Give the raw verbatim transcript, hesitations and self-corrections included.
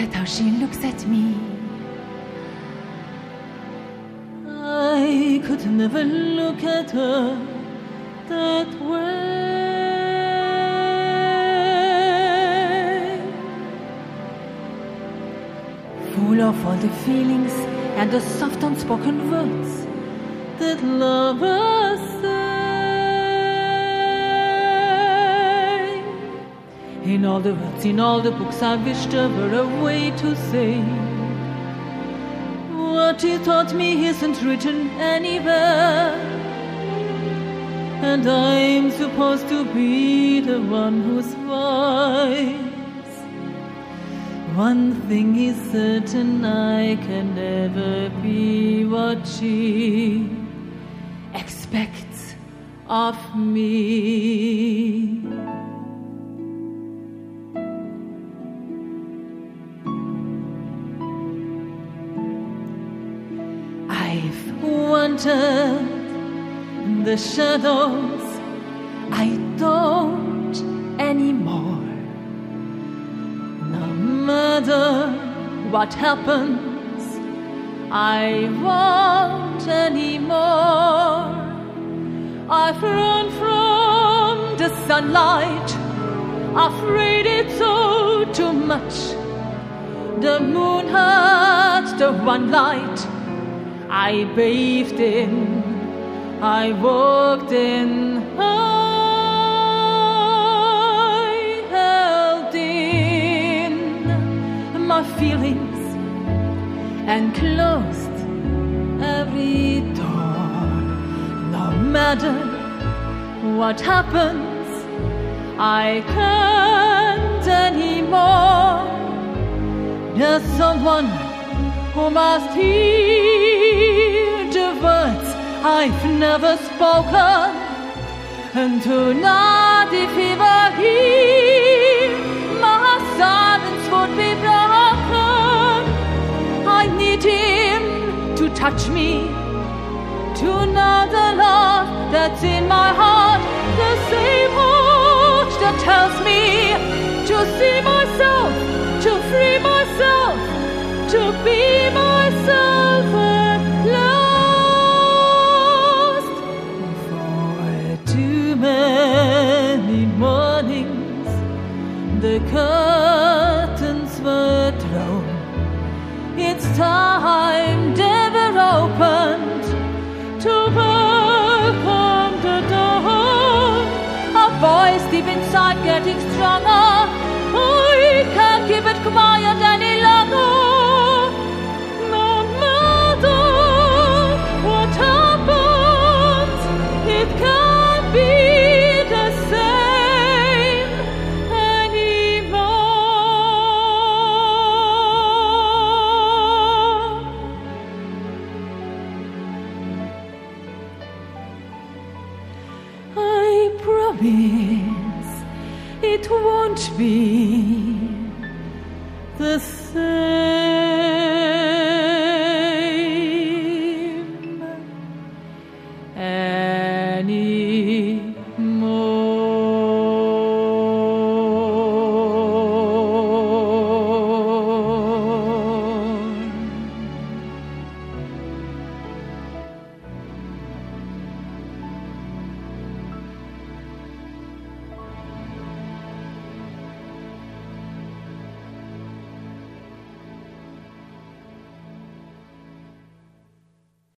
at how she looks at me. I could never look at her that way. Full of all the feelings and the soft unspoken words that lovers say. In all the words, in all the books, I wish there were a way to say what he taught me isn't written anywhere. And I'm supposed to be the one who's wise. One thing is certain, I can never be what she expects of me. I've wandered in the shadows, I don't anymore. No matter what happens, I won't anymore. I've run from the sunlight, afraid it's all too much. The moon had the one light I bathed in, I walked in, I held in my feelings and closed every door. No matter what happens, I can't anymore. There's someone who must hear the words I've never spoken, and tonight if he were here, my silence would be broken. I need him to touch me, to know the love that's in my heart, the same heart that tells me to see myself, to free myself, to be myself at last. For too many mornings the curtains were drawn. It's time they were opened to welcome the dawn. A voice deep inside getting stronger, I can't keep it quiet any longer. No matter what happens, it can't be the same anymore. I promise it won't be the same.